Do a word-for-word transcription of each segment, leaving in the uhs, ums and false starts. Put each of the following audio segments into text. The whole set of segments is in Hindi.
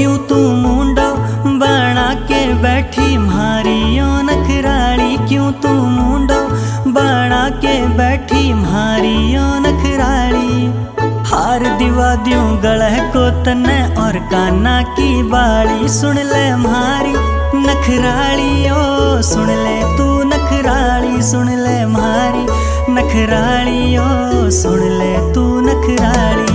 क्यों तू मुंडो बना के बैठी म्हारी ओ नखराली, क्यों तू मुंडो बना के बैठी म्हारी ओ नखराली। हार दिवा द्यूं गलह को तने और काना की बाली, सुन ले म्हारी नखराली ओ सुन ले तू नखराली, सुन ले म्हारी नखराली ओ सुन ले तू नखराली।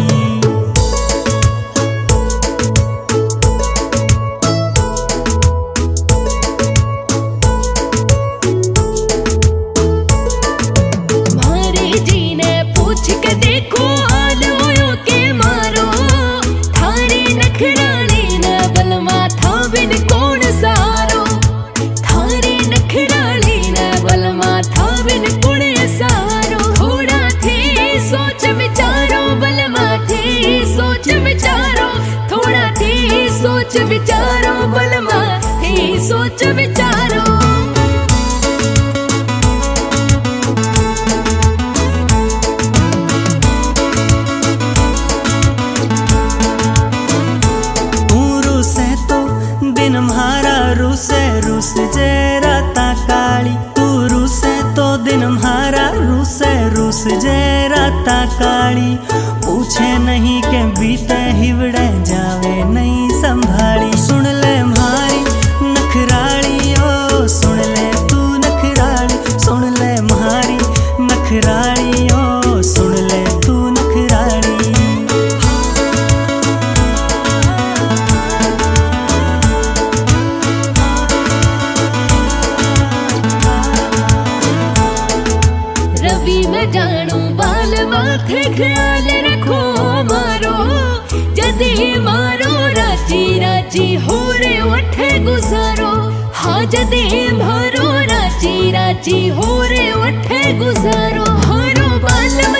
सोच विचारो बलमा ही सोच विचारो। तू रूसे तो दिन म्हारा रूसे रूस जे राता काली, तू रूसे तो दिन म्हारा रूसे रूस जे राता काली। पूछे नहीं के बीते हिवड़े जावे नहीं संभाली, सुन ले म्हारी नखराली ओ सुन ले तू नखराली, सुन ले म्हारी नखराली ओ सुन ले तू नखराली। रवि में जानू बाल माथे ख्याल रखो मारो, जदी मारो राजी राजी हो रे उठे गुजारो। हाँ जदी मारो राजी राजी हो रे उठे गुजारो। हारो बाल